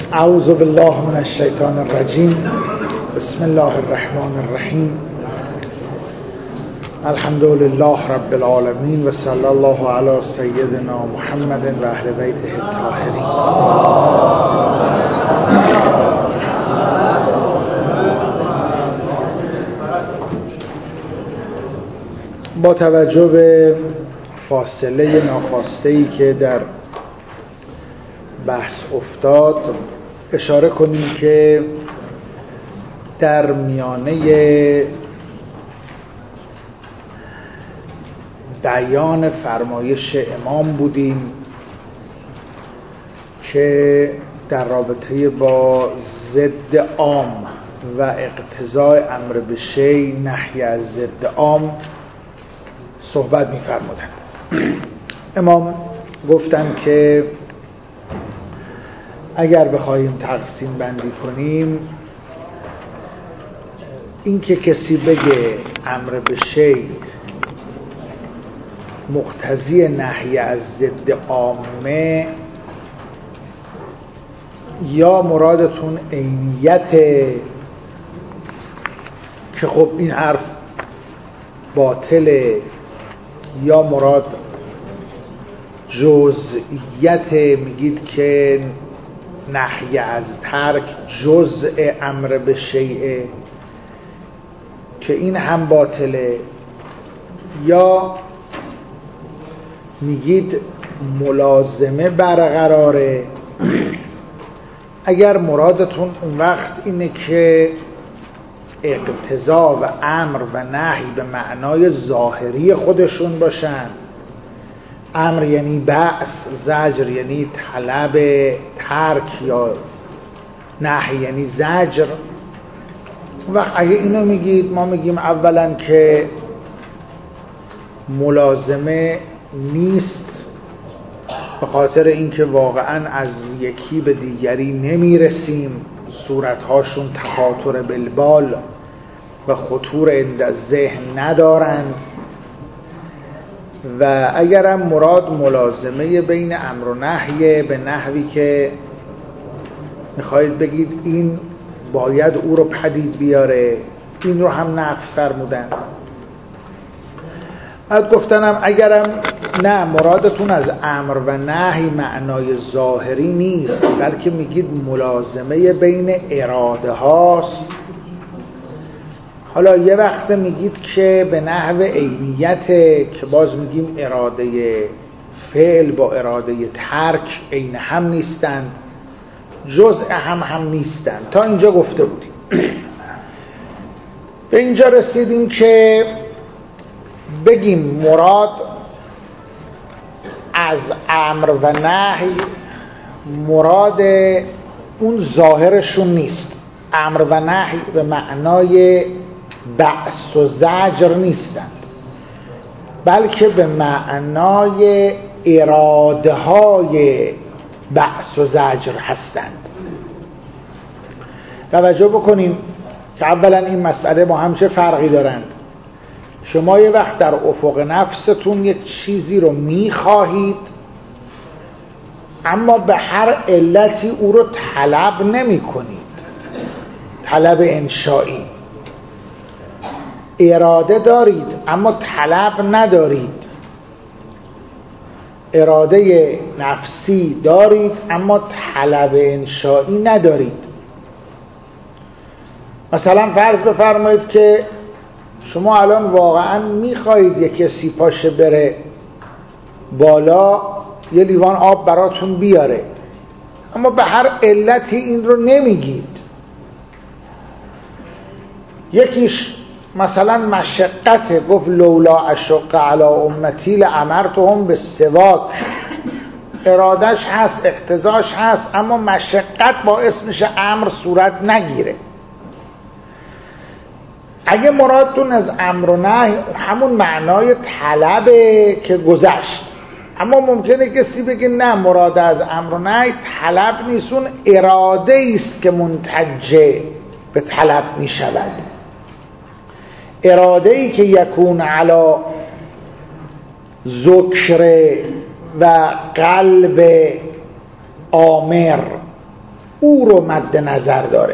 اعوذ بالله من الشیطان الرجیم. بسم الله الرحمن الرحیم. الحمد لله رب العالمین و صلی الله علی سیدنا محمد و اهل بیته الطاهرین. با توجه به فاصله ناخواسته‌ای که در بحث افتاد اشاره کنیم که در میانه بیان فرمایش امام بودیم که در رابطه با ضد عام و اقتضای امر به شیء نهی از ضد عام صحبت می‌فرمودند. امام گفتن که اگر بخوایم تقسیم بندی کنیم، این که کسی بگه امر به شیء مقتضی نهی از ضد عامه، یا مرادتون عینیت که خب این حرف باطله، یا مراد جزئیت، میگید که نهی از ترک جزء امر به شیء که این هم باطله، یا میگید ملازمه برقراره. اگر مرادتون اون وقت اینه که اقتضا و امر و نهی به معنای ظاهری خودشون باشن، امر یعنی بعث، زجر یعنی طلب ترک، یا نهی یعنی زجر، اون وقت اگه اینو میگید، ما میگیم اولا که ملازمه نیست، به خاطر اینکه واقعا از یکی به دیگری نمیرسیم، صورتهاشون تخاطر بالبال و خطور عند ذهن ندارند. و اگرم مراد ملازمه بین امر و نهی به نحوی که میخواید بگید این باید او رو پدید بیاره، این رو هم نفی فرمودند. بعد گفتنم اگرم نه، مرادتون از امر و نهی معنای ظاهری نیست، بلکه میگید ملازمه بین اراده هاست. حالا یه وقت میگید که به نحو عینیت، که باز میگیم اراده فعل با اراده ترک عین هم نیستند، جزء هم نیستند. تا اینجا گفته بودیم. به اینجا رسیدیم که بگیم مراد از امر و نهی مراد اون ظاهرشون نیست. امر و نهی به معنای بعث و زجر نیستند، بلکه به معنای اراده های بعث و زجر هستند. توجه بکنیم که اولا این مسئله با هم چه فرقی دارند. شما یه وقت در افق نفستون یک چیزی رو میخواهید، اما به هر علتی او رو طلب نمی کنید، طلب انشایی. اراده دارید اما طلب ندارید، اراده نفسی دارید اما طلب انشایی ندارید. مثلا فرض بفرمایید که شما الان واقعا میخواهید یک کسی پاشه بره بالا یه لیوان آب براتون بیاره، اما به هر علتی این رو نمیگید. یکیش مثلا مشقته، گفت لولا اشق علی امتی لامرتهم بالسواک، ارادش هست، اقتضاش هست، اما مشقت باعث میشه امر صورت نگیره. اگه مرادتون از امر و نهی همون معنای طلبه که گذشت، اما ممکنه کسی بگه نه، مراد از امر و نهی طلب نیست، اون اراده است که منتج به طلب می شود. اراده ای که یکون علی ذکر و قلب آمر او رو مد نظر داره.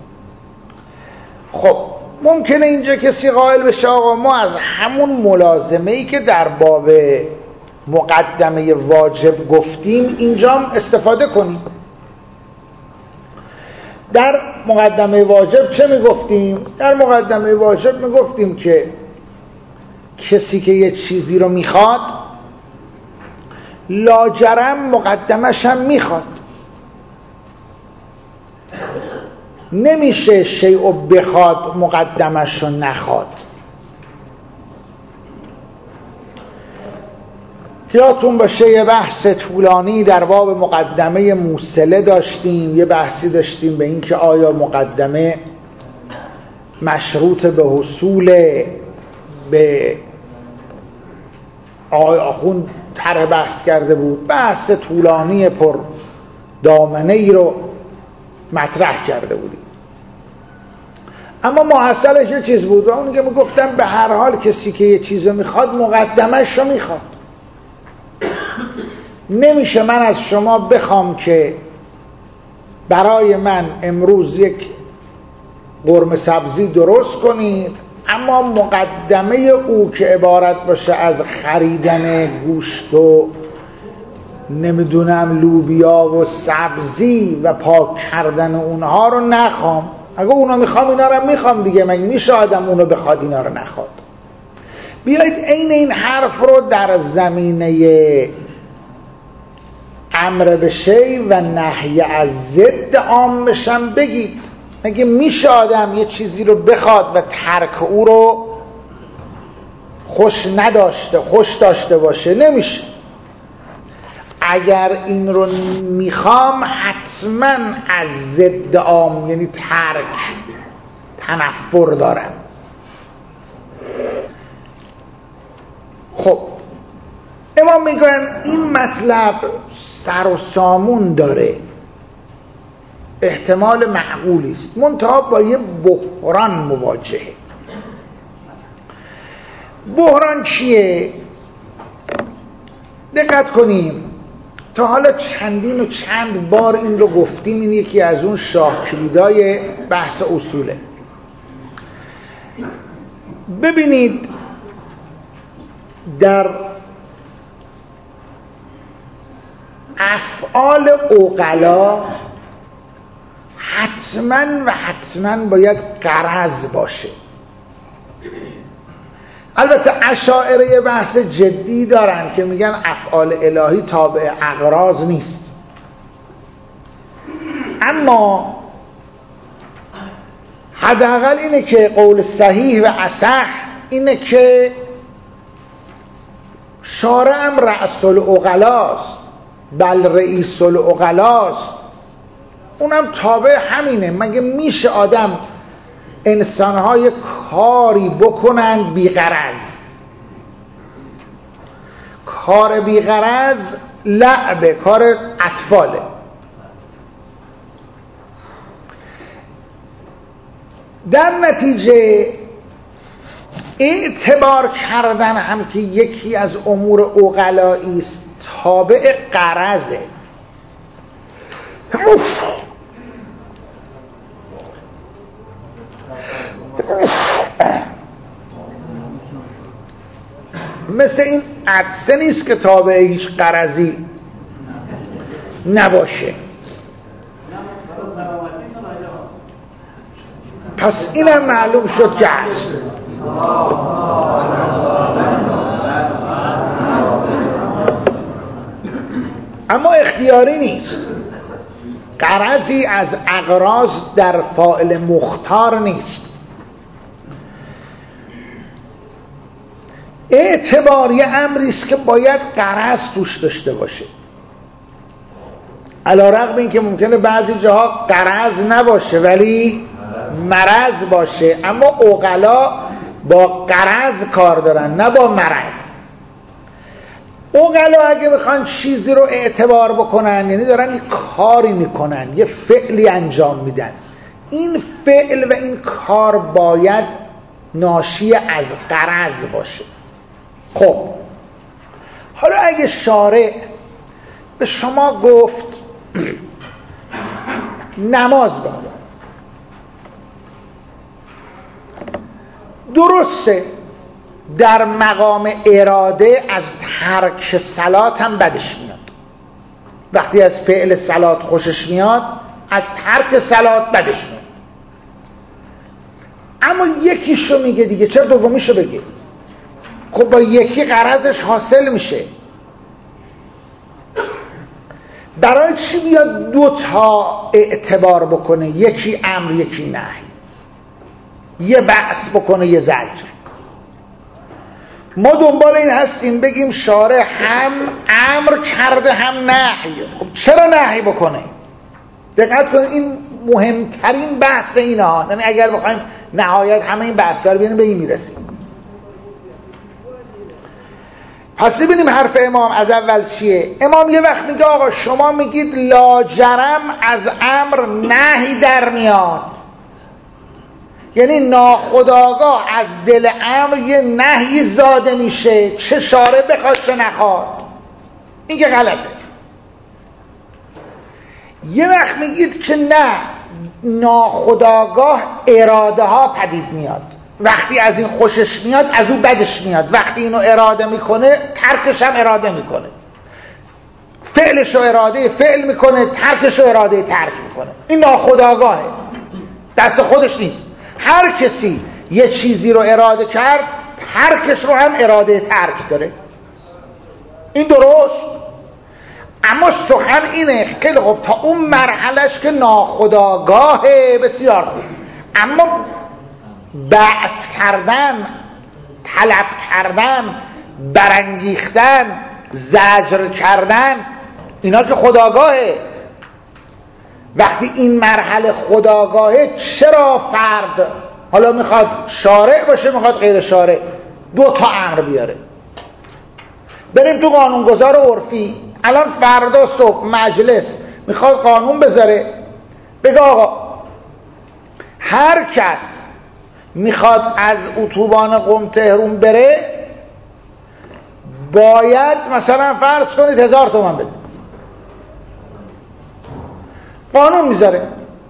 خب ممکنه اینجا کسی قائل بشه آقا ما از همون ملازمه‌ای که در باب مقدمه واجب گفتیم اینجا هم استفاده کنیم. در مقدمه واجب چه میگفتیم؟ در مقدمه واجب میگفتیم که کسی که یه چیزی رو میخواد لاجرم مقدمش هم میخواد. نمیشه شیء بخواد مقدمش رو نخواد. یادتون باشه یه بحث طولانی در باب مقدمه موصله داشتیم، یه بحثی داشتیم به این که آیا مقدمه مشروط به حصول به آقای آخوند طرح بحث کرده بود، بحث طولانی پر دامنه ای رو مطرح کرده بودیم. اما محصلش یه چیز بود، اون که میگفتم به هر حال کسی که یه چیز رو میخواد مقدمش رو میخواد. نمیشه من از شما بخوام که برای من امروز یک قرمه سبزی درست کنید، اما مقدمه او که عبارت باشه از خریدن گوشت و نمیدونم لوبیا و سبزی و پاک کردن اونها رو نخوام. اگه اونا میخوام اینا رو میخوام دیگه، مگه میشه آدم اونو بخواد اینا رو نخواد؟ بیایید عین این حرف رو در زمینه امر به شی و نهی از ضد عام بشم بگید. مگه میشه آدم یه چیزی رو بخواد و ترک او رو خوش داشته باشه؟ نمیشه. اگر این رو میخوام حتما از ضد عام یعنی ترک تنفر دارم. خب امام میگن این مطلب سر و سامون داره، احتمال معقولی است، منتها با یه بحران مواجهه. بحران چیه؟ دقت کنیم، تا حالا چندین و چند بار این رو گفتیم، این یکی از اون شاه کلیدای بحث اصوله. ببینید در افعال عقلا حتما باید غرض باشه. البته اشاعره بحث جدی دارن که میگن افعال الهی تابع اغراض نیست، اما حداقل اینه که قول صحیح و اصح اینه که شارعم رأس العقلاست، بل رئیس العقلاست، اونم تابع همینه. مگه میشه آدم انسانهای کاری بکنند بیغرض؟ کار بیغرض لعبه، کار اطفاله. در نتیجه اعتبار کردن هم که یکی از امور عقلایی است تابع غرضه. مثل این عدسه نیست که تابع هیچ غرضی نباشه. پس اینم معلوم شد که هست. اما اختیاری نیست، غرضی از اغراض در فاعل مختار نیست. اعتبار یه امری است که باید غرض توش داشته باشه، علی رغم این که ممکنه بعضی جاها غرض نباشه ولی مرض باشه، اما عقلا با غرض کار دارن نه با مرض. عقلا اگه بخوان چیزی رو اعتبار بکنن یعنی دارن یه کاری میکنن، یه فعلی انجام میدن، این فعل و این کار باید ناشی از غرض باشه. خب حالا اگه شارع به شما گفت نماز بخون. درسته در مقام اراده از ترک صلات هم بدش میاد. وقتی از فعل صلات خوشش میاد از ترک صلات بدش میاد. اما یکیشو میگه دیگه، چرا دومیشو بگه؟ خب با یکی غرضش حاصل میشه. برای چی بیاد دو تا اعتبار بکنه؟ یکی امر یکی نهی، یه بحث بکنه یه زجر. ما دنبال این هستیم بگیم شارع هم امر کرده هم نهی. خب چرا نهی بکنه؟ دقت کنید این مهمترین بحث اینا. یعنی اگر بخوایم نهایت همه این بحثا رو ببینیم به این میرسیم. پس ببینیم حرف امام از اول چیه. امام یه وقت میگه آقا شما میگید لاجرم از امر نهی در میاد، یعنی ناخودآگاه از دل امر یه نهی زاده میشه، چه شارع بخواد چه نخواد. این که غلطه. یه وقت میگید که نه، ناخودآگاه اراده ها پدید میاد، وقتی از این خوشش میاد از او بدش میاد، وقتی اینو اراده میکنه ترکش هم اراده میکنه، فعلشو اراده فعل میکنه، ترکشو اراده ترک میکنه. این ناخودآگاهه، دست خودش نیست. هر کسی یه چیزی رو اراده کرد ترکش رو هم اراده ترک داره. این درست. اما سخن اینه خیلی خوب تا اون مرحلهش که ناخودآگاهه بسیار خوب، اما بعث کردن، طلب کردن، برانگیختن، زجر کردن، اینا که خودآگاهه. وقتی این مرحله خودآگاهه چرا فرد حالا میخواد شارع باشه میخواد غیر شارع دو تا امر بیاره؟ بریم تو قانونگذار عرفی. الان فردا صبح مجلس میخواد قانون بذاره، بگه آقا هر کس میخواد از اتوبان قم تهرون بره باید مثلا فرض کنید 1000 تومان بده. قانون میذاره.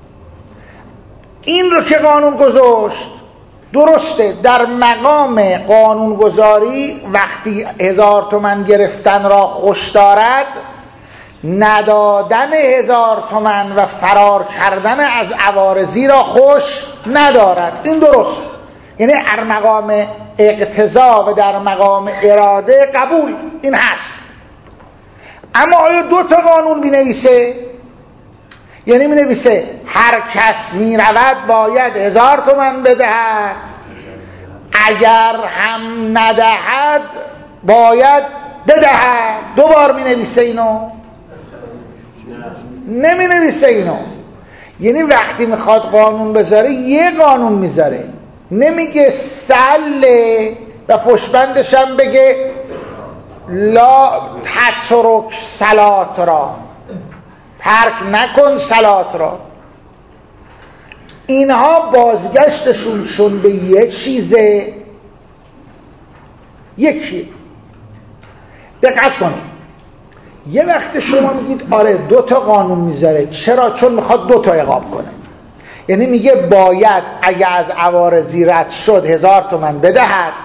این رو که قانون گذاشت درسته، در مقام قانونگذاری وقتی 1000 تومان گرفتن را خوش دارد، ندادن 1000 تومان و فرار کردن از عوارضی را خوش ندارد. این درست، یعنی در مقام اقتضا و در مقام اراده قبول این هست. اما آیا دو تا قانون بنویسه؟ یعنی بنویسه هر کس میرود باید 1000 تومان بدهد، اگر هم ندهد باید بدهد. دو بار مینویسه اینو؟ نمی نویسه اینو. یعنی وقتی میخواد قانون بذاره یه قانون میذاره، نمیگه سله و پشتبندش هم بگه لا تترک صلات را، ترک نکن صلات را. اینها بازگشتشون به یه چیزه، یکی. دقت کنید یه وقت شما میگید آره دو تا قانون میذاره. چرا؟ چون میخواد دو تا عقاب کنه. یعنی میگه باید اگه از عوارضی رد شد 1000 تومان بدهد،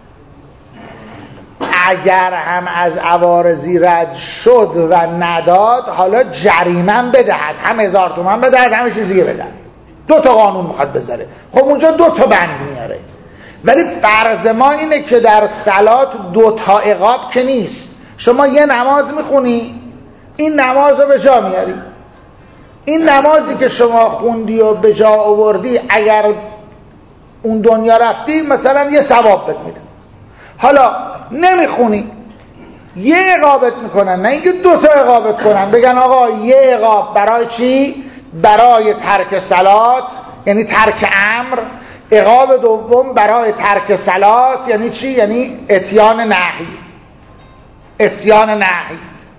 اگر هم از عوارضی رد شد و نداد حالا جریمه بدهد، هم 1000 تومان بدهد هم چیز دیگه بدهد. دو تا قانون میخواد بذاره. خب اونجا دو تا بند میاره. ولی فرض ما اینه که در صلات دو تا عقاب که نیست. شما یه نماز میخونی، این نماز رو به جا میاری، این نمازی که شما خوندی و به جا آوردی اگر اون دنیا رفتی مثلا یه ثواب بهت میده. حالا نمیخونی یه عقابت میکنن، نه اینکه دو تا عقابت کنن بگن آقا یه عقاب برای چی؟ برای ترک صلات یعنی ترک امر، عقاب دوم برای ترک صلات یعنی چی؟ یعنی اتیان نهی، اسیان نهی.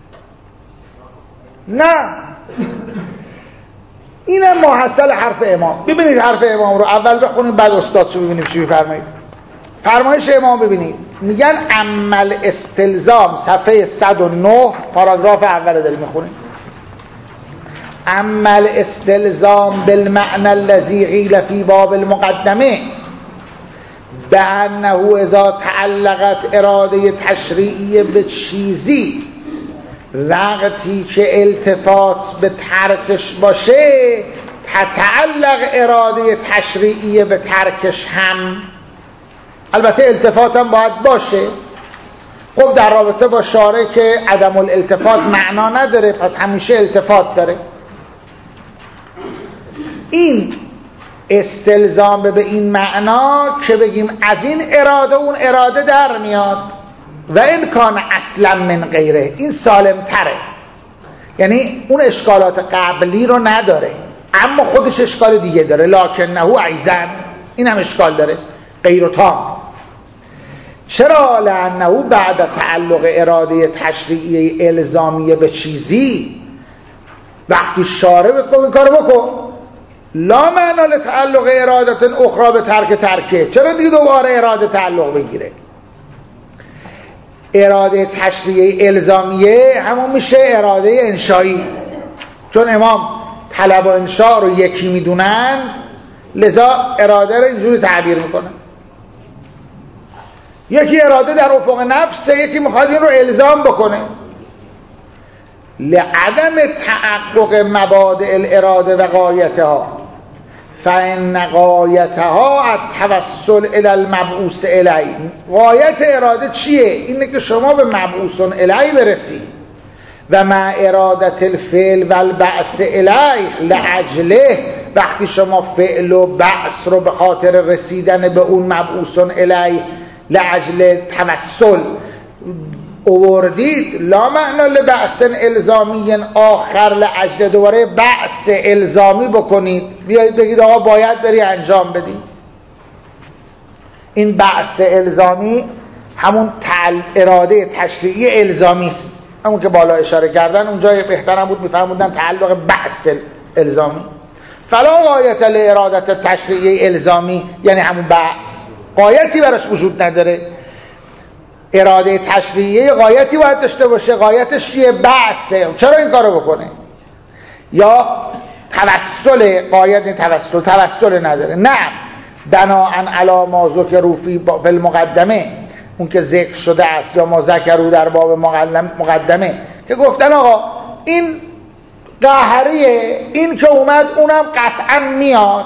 نه، اینم محصل حرف امام. ببینید حرف امام رو اول بخونید بعد استادشو ببینیم چی میفرمایید. فرمایش امام ببینید، میگن عمل استلزام صفحه 109 پاراگراف اول داریم میخونیم. اما الاستلزام بالمعنى الذي قیل فی باب المقدمه بأنه اذا تعلقت اراده تشریعی به چیزی، وقتی که التفات به ترکش باشه تتعلق اراده تشریعی به ترکش هم. البته التفات هم باید باشه. خب در رابطه با شارع که عدم الالتفات معنا نداره، پس همیشه التفات داره. این استلزام به این معنا که بگیم از این اراده اون اراده در میاد و این کان اصلا من غیره، این سالم تره، یعنی اون اشکالات قبلی رو نداره اما خودش اشکال دیگه داره، لکنه ایضا این هم اشکال داره غیر تام. چرا؟ لانه بعد تعلق اراده تشریعی الزامیه به چیزی، وقتی شارع بکن این کارو بکن، لا معنا لتعلق ارادت اخرى به ترک ترکه، چرا دیگه دوباره اراده تعلق بگیره؟ اراده تشریعی الزامیه همون میشه اراده انشایی، چون امام طلب و انشا رو یکی میدونند لذا اراده رو اینجوری تعبیر میکنن. یکی اراده در افق نفسه، یکی میخواد این رو الزام بکنه. لعدم تحقق مبادئ الاراده و غایتها فإن غایتها التوسل الی المبعوث الیه. غایت اراده چیه؟ اینه که شما به مبعوث الیه برسید و مع ارادت الفعل و البعث الیه لعجله. وقتی شما فعل و بعث رو به خاطر رسیدن به اون مبعوث الیه لعجله توسل اووردید، لا معنا لبعث الزامی آخر لعجله دوباره بعث الزامی بکنید، بیایید بگید آقا باید بری انجام بدی. این بعث الزامی همون اراده تشریعی الزامی است، همون که بالا اشاره کردن. اونجا بهترم بود میفرمودن تعلق بعث الزامی. فلا غایت لارادت تشریعی الزامی یعنی همون بعث، غایتی براش وجود نداره. اراده تشریعی غایتی باید داشته باشه، غایتش چیه؟ بعثه. چرا این کارو بکنه؟ یا توسل، غایت توسل نداره. نه، بناءً علی ما ذکر فی المقدمه، اون که ذکر شده است، یا ما ذکروا در باب مقدمه که گفتن آقا این قهریه، این که اومد اونم قطعا میاد،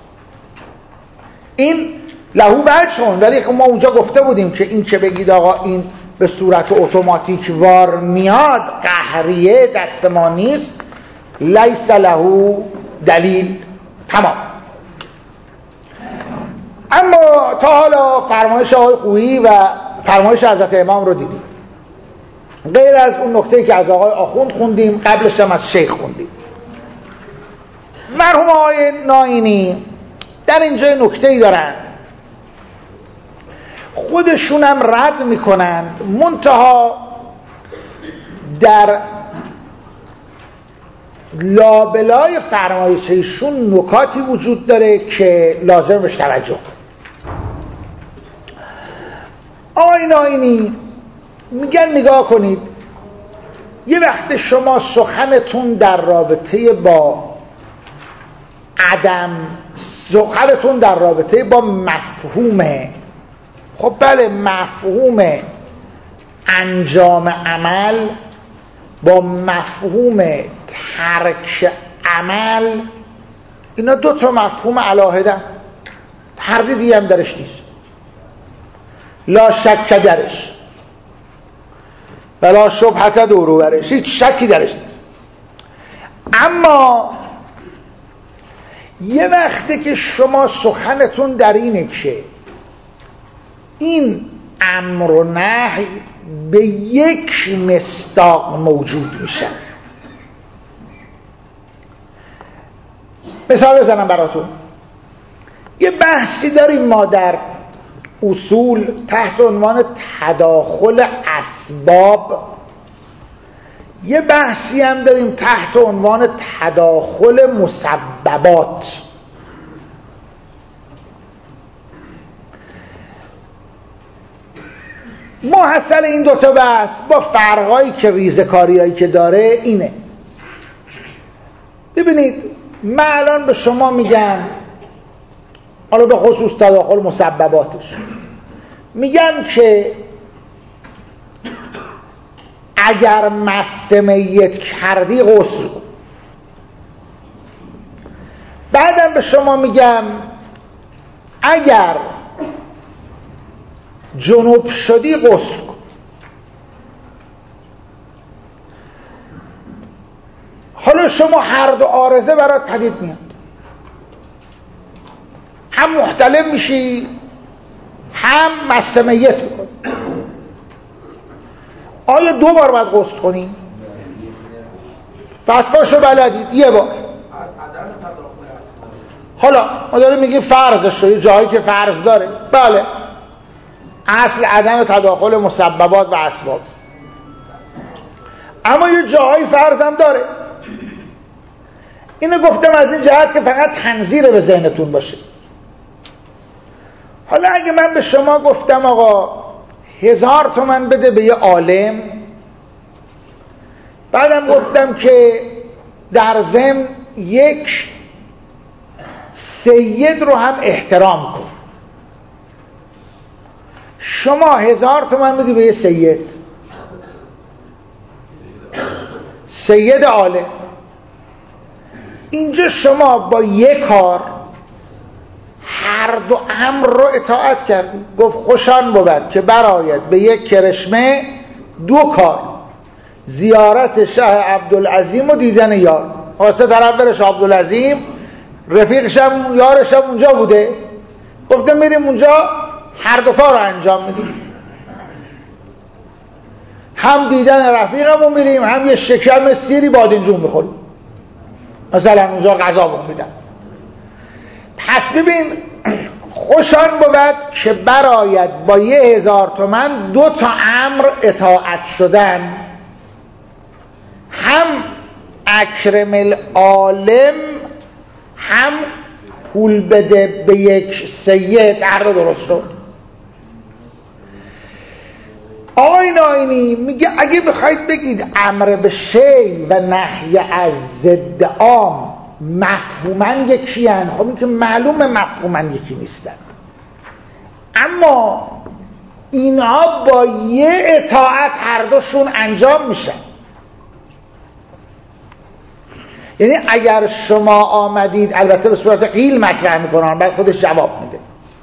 این لهو بچون. ولی ما اونجا گفته بودیم که این که بگید آقا این به صورت اتوماتیک وار میاد، قهریه دست ما نیست، لیس لهو دلیل. تمام. اما تا حالا فرمایش آقای خویی و فرمایش حضرت امام رو دیدیم، غیر از اون نکته‌ای که از آقای آخوند خوندیم، قبلش هم از شیخ خوندیم. مرحوم آقای ناینی در اینجا نکته‌ای دارن، خودشونم رد میکنند، منتها در لابلای فرمایش ایشون نکاتی وجود داره که لازم بهش توجه. آقای ناینی میگن نگاه کنید، یه وقت شما سخنتون در رابطه با سخنتون در رابطه با مفهومه، خب بله، مفهوم انجام عمل با مفهوم ترک عمل، اینا دو تا مفهوم علاهده، تردیدی هم درش نیست، لا شک درش ولا شبهت دورو برش، هیچ شکی درش نیست. اما یه وقتی که شما سخنتون در اینه که این امر و نهی به یک مصداق موجود میشن، مثال بزنم براتون. یه بحثی داریم ما در اصول تحت عنوان تداخل اسباب، یه بحثی هم داریم تحت عنوان تداخل مسببات. محصل این دوتا بحث با فرقایی که ریزکاریایی که داره اینه: ببینید من الان به شما میگم، حالا به خصوص تداخل مسبباتش، میگم که اگر مس میت کردی غسل کن. بعدم به شما میگم اگر جنوب شدی غسل کن. حالا شما هر دو عارضه برات پدید میاد، هم محتلم میشی هم مس میت میکنی. آیا 2 بار باید غسل کنی؟ فتواشو بلدید، 1 بار. حالا ما داریم میگیم فرضش رو، جایی که فرض داره، بله اصل عدم تداخل مسببات و اسباب، اما یه جایی فرض هم داره. اینو گفتم از این جهت که فقط تنظیر به ذهنتون باشه. حالا اگه من به شما گفتم آقا 1000 تومن بده به یه عالم، بعدم گفتم که در ضمن یک سید رو هم احترام کن، شما 1000 تومن بدی به یه سید عالم. اینجا شما با یک کار هر دو امر رو اطاعت کردی. گفت خوشان بود که برآید به یک کرشمه 2 کار، زیارت شه عبدالعظیم و دیدن یار. واسه طرف برش عبدالعظیم، رفیقشم یارشم اونجا بوده، گفتم میریم اونجا هر دو کار رو انجام میدیم، هم دیدن رفیقمون میریم، هم یه شکم سیری بادنجون میخوریم، مثلا اونجا غذا میدن. پس ببین خوشان بود که برآید با 1000 تومن 2 تا امر اطاعت شدن، هم اکرم العالم هم پول بده به یک سید، هر رو درست شد. آقای ناینی میگه اگه بخواید بگید امر به شی و نهی از ضد عام مفهوماً یکی هن، خب این که معلومه مفهوماً یکی نیستند، اما اینها با یه اطاعت هر دوشون انجام میشن. یعنی اگر شما آمدید، البته به صورت قیل مطرح میکنن، بعد خودش جواب میده،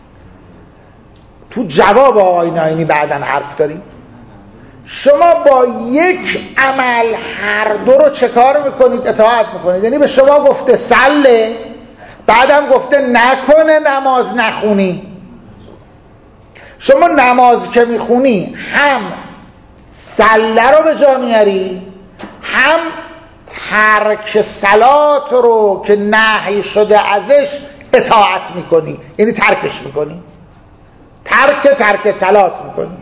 تو جواب آقای ناینی بعداً حرف داریم، شما با یک عمل هر دو رو چه کار میکنید؟ اطاعت میکنید. یعنی به شما گفته سله، بعدم گفته نکنه نماز نخونی. شما نماز که میخونی هم سله رو به جا میاری، هم ترک صلات رو که نهی شده ازش اطاعت میکنی، یعنی ترکش میکنی، ترک صلات میکنی.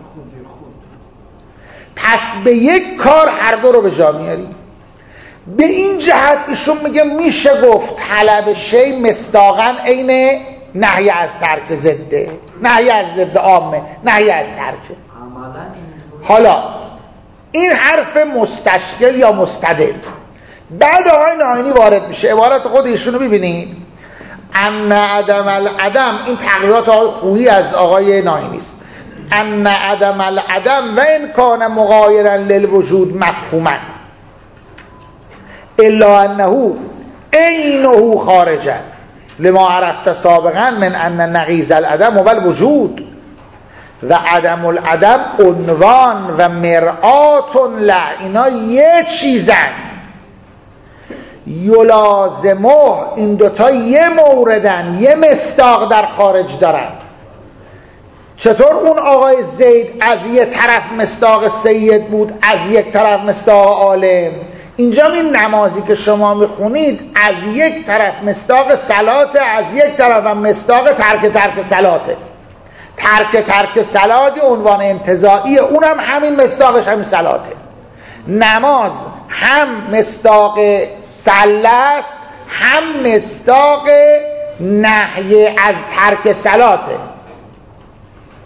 پس به یک کار هر دو رو به جا میاری. به این جهت ایشون میگه میشه گفت طلب شی مصداقاً عین نهی از ترک ضده، نهی از ضد عامه، نهی از ترک. حالا این حرف مستشکل یا مستدل. بعد آقای ناینی وارد میشه، عبارت خود ایشونو ببینید، ان عدم العدم، این تغییرات آقای خویی از آقای ناینی است، ان عدم العدم و ان کان مغایرا للوجود مفهوما الا انه عینه خارجا لما عرفت سابقا من ان نقیض العدم و الوجود و عدم العدم عنوان و مرآت له. اینا یه چیزن، یلازمه، این دوتا یه موردن، یه مصداق در خارج دارن. چطور اون آقای زید از یه طرف مصداق سید بود، از یک طرف مصداق عالم؟ اینجا این نمازی که شما میخونید از یک طرف مصداق صلاته، از یک طرف هم مصداق ترک صلاته. ترک صلاتی عنوان انتزاعی، اونم همین مصداقش همین صلاته. نماز هم مصداق صله است، هم مصداق نهی از ترک صلاته.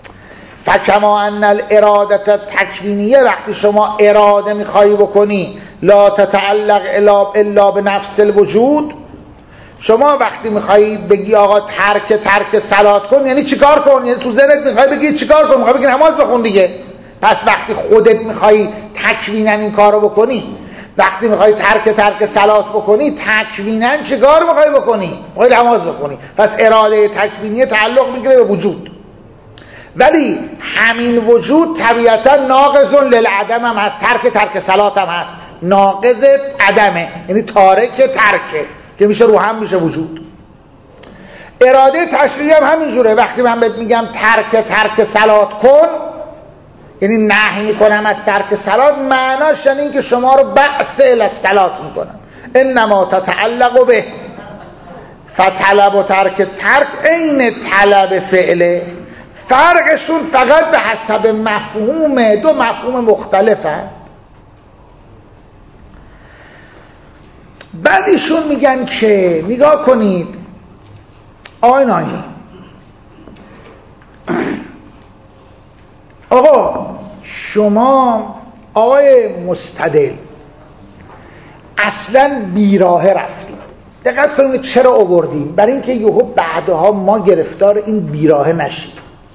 فکما ان الاراده تکوینیه، وقتی شما اراده میخوایی بکنی لا تتعلق الا به نفس الوجود. شما وقتی میخوایی بگی آقا ترک صلات کن یعنی چیکار کن؟ یعنی تو ذهنت میخوای بگی چیکار کن؟ میخوای بگی نماز بخون دیگه. پس وقتی خودت میخوایی تکویناً این کارو بکنی، وقتی میخوای ترک صلات بکنی تکویناً چیکار میخوای بکنی؟ میخوای نماز بخونی. پس اراده تکوینی تعلق میگیره به وجود، ولی همین وجود طبیعتا ناقض للعدم هم هست. ترک صلات هم هست، ناقض عدمه، یعنی تارک ترکه که میشه رو هم میشه وجود. اراده تشریعی هم همینجوره. وقتی من بهت میگم ترک صلات کن یعنی نهی میکنم از ترک صلات، معناش یعنی این که شما رو بعث الی الصلات میکنم. انما تتعلق به فطلب و ترک عین طلب فعله. فرقشون فقط به حسب مفهوم، دو مفهوم مختلفه. بعد ایشون میگن که نگاه کنید آقای ناینی، آقا شما آقای مستدل اصلا بیراهه رفتیم. دقت کنید چرا آوردیم؟ برای اینکه یهو بعدها ما گرفتار این بیراهه نشیم.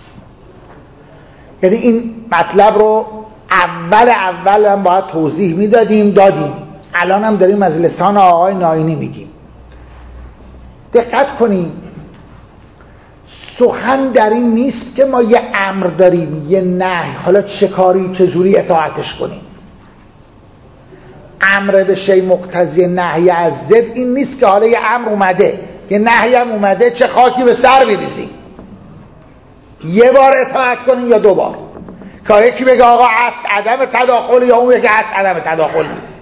یعنی این مطلب رو اول هم باید توضیح میدادیم، دادیم، الان هم داریم از لسان آقای ناینی میگیم. دقت کنیم سخن در این نیست که ما یه امر داریم یه نهی، حالا چه کاری چجوری اطاعتش کنیم. امر به شی مقتضی نهی از ضد این نیست که حالا یه امر اومده یه نهی هم اومده چه خاکی به سر بریزیم، یه بار اطاعت کنیم یا دو بار. که یکی بگه آقا اصل عدم تداخل یا اون بگه اصل عدم تداخل نیست.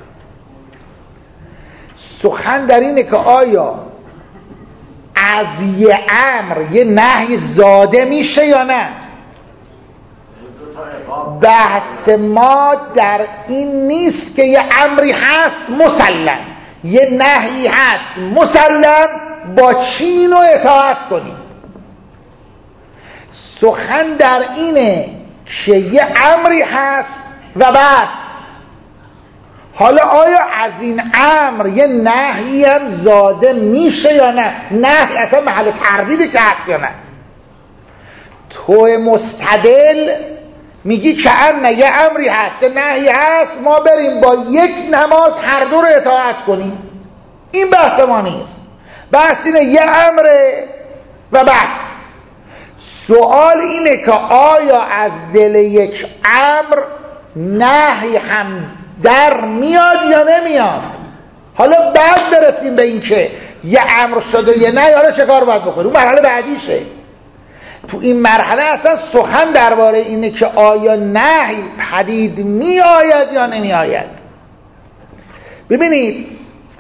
سخن در اینه که آیا از یه امر یه نهی زاده میشه یا نه. بحث ما در این نیست که یه امری هست مسلم، یه نهی هست مسلم، با چین و اطاعت کنیم. سخن در اینه که یه امری هست و بس. حالا آیا از این امر یه نهی هم زاده میشه یا نه؟ نهی اصلا محل تردیدی که هست یا نه؟ تو مستدل میگی که نه یه امری هست یه نهی هست، ما بریم با یک نماز هر دو رو اطاعت کنیم. این بحث ما نیست. بحث اینه یه امره و بس. سوال اینه که آیا از دل یک امر نهی هم در میاد یا نمیاد؟ حالا بعد برسیم به این که یه امر شده یه نهی، حالا چه کار باید بکنیم؟ اون مرحله بعدیشه. تو این مرحله اصلا سخن درباره اینه که آیا نهی پدید می آید یا نمی آید. ببینید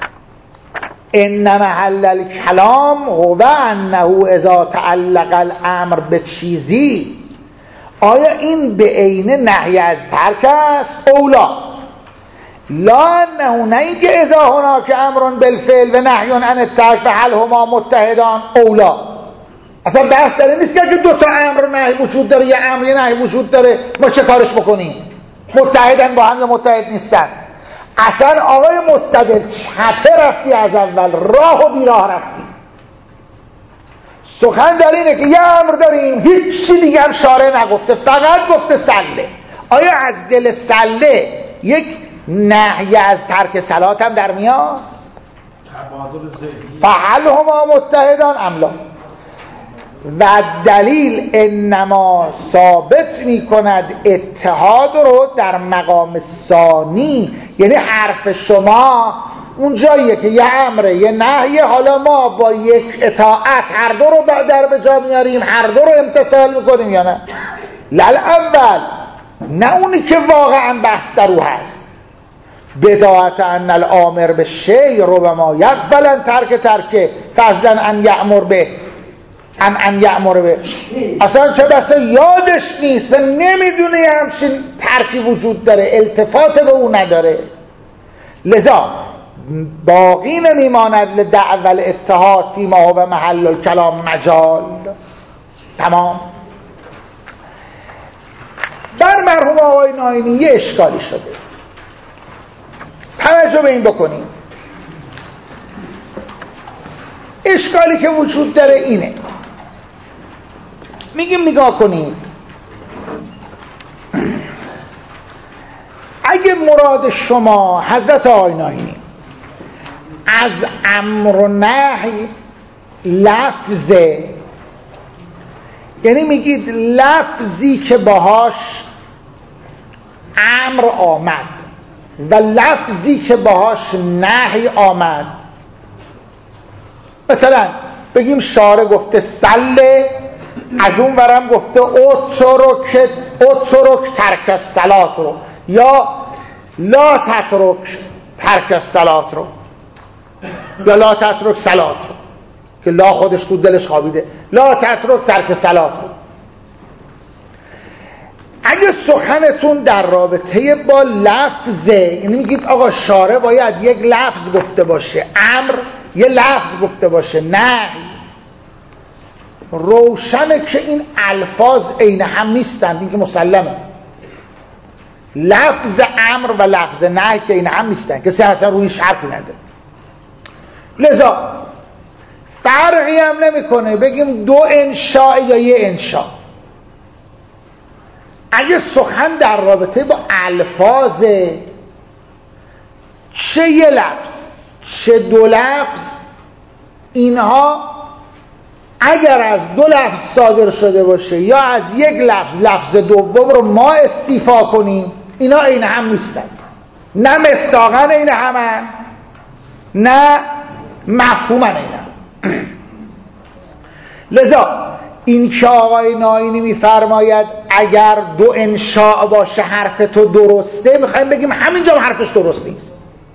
ان محل الکلام هو انه اذا تعلق الامر به چیزی، آیا این به عین نهی از ترک است؟ اولا لا انه، نه اینکه اذا هناک امر بالفعل و نهی عن الترک فهل هما متحدان. اولا اصلا بحث داره نیست که دو تا امر نهی وجود داره، یه امر یه نهی وجود داره، ما چه کارش بکنیم؟ متحدن با هم یا متحد نیستن؟ اصلا آقای مستدل چپه رفتی از اول، راه و بیراه رفتی. سخن در اینه که یه امر داریم هیچ چی دیگه هم شارع نگفته، فقط گفته سله. آیا از دل سله یک نهی از ترک صلات هم در میاد؟ فهل هما متحدان ام لا؟ و دلیل انما ثابت می کند اتحاد رو در مقام ثانی. یعنی حرف شما اون جاییه که یه امره یه نهیه، حالا ما با یک اطاعت هر دو رو در به جا میاریم، هر دو رو امتثال میکنیم یا نه؟ لل اول، نه اونی که واقعا بحث در او هست. بداعت ان الامر به شی ربما یقبل ترک فضلا ان یأمر به ان یأمر به. اصلا چه بسا یادش نیست، نمیدونه همچین ترکی وجود داره، التفات به او نداره. لذا باقی نمیماند لدعوی الاتحاد فیما هو محل الکلام مجال. تمام. بر مرحوم آقای ناینی یه اشکالی شده. توجه به این بکنیم. اشکالی که وجود داره اینه، میگیم نگاه کنیم، اگه مراد شما حضرت آینایی از امر و نهی لفظه، یعنی میگید لفظی که باهاش امر آمد و لفظی که باهاش نهی آمد، مثلا بگیم شارع گفته سله، از اون ورم گفته اترک ترک الصلات رو، یا لا تترک ترک الصلات رو، یا لا تترک صلات رو که لا خودش تو دلش خوابیده، لا تترک ترک صلات رو. اگه سخنتون در رابطه با لفظه، یعنی میگید آقا شارع باید یک لفظ گفته باشه، امر یه لفظ گفته باشه، نه، روشنه که این الفاظ عین هم نیستند، این که مسلمه. لفظ امر و لفظ نهی که عین هم نیستند، کسی هم اصلا رویش حرفی نداره. لذا فرقی هم نمیکنه بگیم دو انشاء یا یه انشاء. اگه سخن در رابطه با الفاظ، چه یه لفظ چه دو لفظ، اینها اگر از دو لفظ صادر شده باشه یا از یک لفظ، لفظ دوم رو ما استیفا کنیم، اینا عین هم نیستن، نه مصداقاً عین همن نه مفهوماً عین هم. لذا این که آقای ناینی میفرماید اگر دو انشاء باشه حرف تو درسته، میخوایم بگیم همینجا حرفش درست نیست.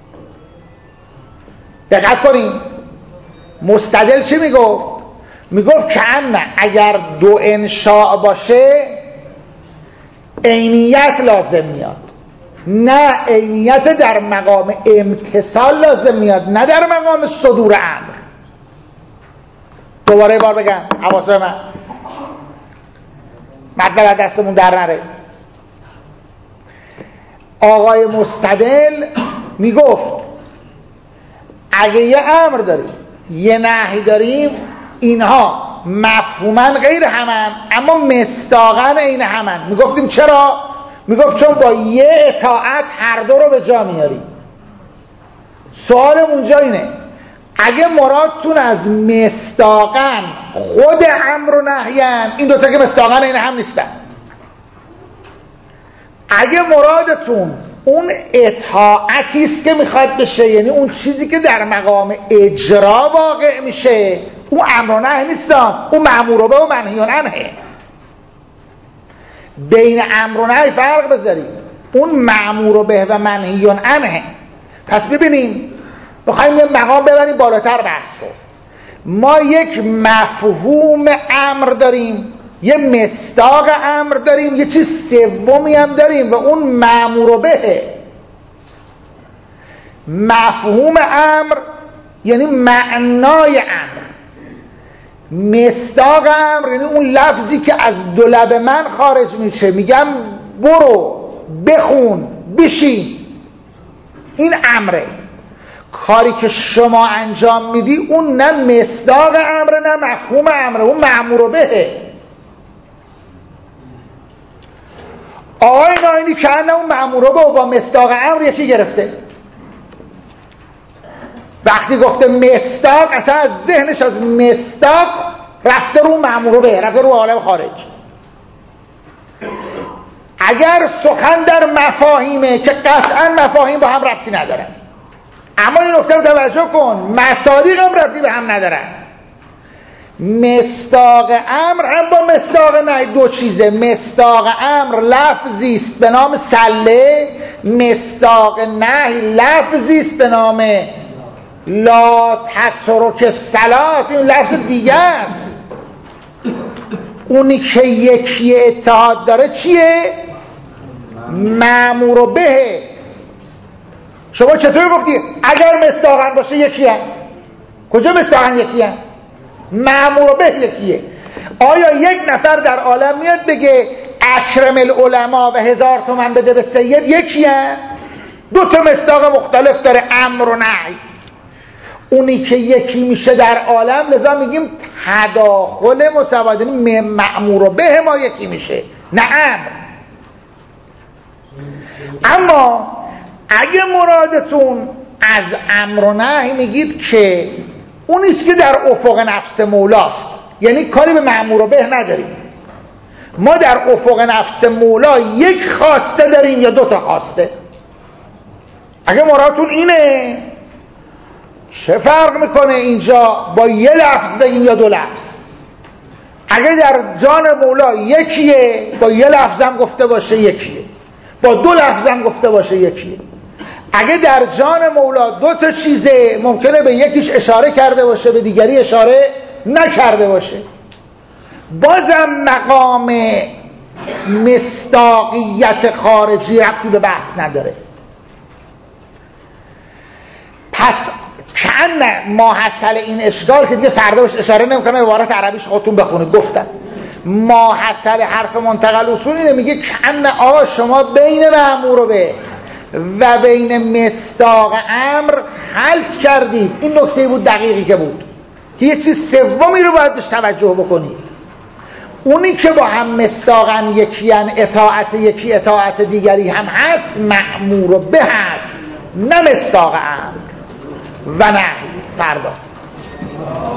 دقت کنیم، مستدل چی میگفت؟ میگفت که نه، اگر دو انشاء باشه عینیت لازم میاد، نه عینیت در مقام امتصال لازم میاد، نه در مقام صدور امر. دوباره بار بگم حواسه من مطلب دستمون در نره. آقای مستدل میگفت اگه یه امر داریم یه نهی داریم، اینها مفهوما غیر همن اما مصداقاً عین همن. میگفتیم چرا؟ میگفت چون با یه اطاعت هر دو رو به جا میاریم. سوال اونجا اینه، اگه مرادتون از مصداقاً خود امر و نهیان، این دوتا که مصداقاً عین هم نیستن. اگه مرادتون اون اطاعتی است که میخواد بشه، یعنی اون چیزی که در مقام اجرا واقع میشه، اون امر و نهی نیستن، اون مأمور به و منهی عنه. بین امر و نهی فرق بذارید، اون مأمور به و منهی عنه. پس ببینیم، بخوایم یه مقام ببریم بالاتر بحث رو، ما یک مفهوم امر داریم، یه مصداق امر داریم، یه چیز سومی هم داریم و اون مأمور به. مفهوم امر یعنی معنای امر، مصداق امر یعنی اون لفظی که از دو لب من خارج میشه، میگم برو، بخون، بشین، این امره. کاری که شما انجام میدی اون نه مصداق امره نه مفهوم امره، اون مأمور به. آقای ناینی که اون مأمور به با مصداق امر یکی گرفته. وقتی گفته مصداق، اصلا از ذهنش از مصداق رفته رو مأمور به، رفته رو عالم خارج. اگر سخن در مفاهیمه که قطعا مفاهیم با هم ربطی ندارن، اما این نکته رو توجه کن، مصادیق هم ربطی به هم ندارن. مصداق امر هم با مصداق نهی دو چیزه. مصداق امر لفظی است به نام سله، مصداق نهی لفظی است به نام لا تترک الصلات، این لفظ دیگه است. اونی که یکی اتحاد داره چیه؟ مأمور به. شما چطور گفتی اگر مصداقاً باشه یکی هم؟ کجا مصداقاً یکی هم؟ مأمور به یکیه. آیا یک نفر در عالم میاد بگه اکرم العلماء و 1000 تومن بده به سید یکی هم؟ دو تا مصداق مختلف داره امر و نهی. اونی که یکی میشه در عالم، لذا میگیم تداخل مساوات، یعنی مأمور به ما یکی میشه، نه امر. اما اگه مرادتون از امر و نهی میگید که اونیست که در افق نفس مولاست، یعنی کاری به مأمور به نداریم. ما در افق نفس مولا یک خواسته داریم یا دو تا خواسته؟ اگه مرادتون اینه، چه فرق میکنه اینجا با یه لفظ بگیم یا دو لفظ؟ اگه در جان مولا یکیه، با یه لفظم گفته باشه یکیه، با دو لفظم گفته باشه یکیه. اگه در جان مولا دو تا چیزه، ممکنه به یکیش اشاره کرده باشه، به دیگری اشاره نکرده باشه. بازم مقام مصداقیت خارجی ربطی به بحث نداره. پس کأن ما حاصل این اشکال که دیگه فردا بهش اشاره نمیکنه، عبارت عربیش خودتون بخونید. گفتن ما حاصل حرف منتقل اصول اینه، میگه کأن آقا شما بین مأمور به و بین مصداق امر خلط کردید. این نکته بود دقیقی که بود که یه چیز سومی رو باید بهش توجه بکنید. اونی که با هم مصداقن یکیان، اطاعت یکی اطاعت دیگری هم هست، مأمور به هست، نه مصداق امر و نه فردا.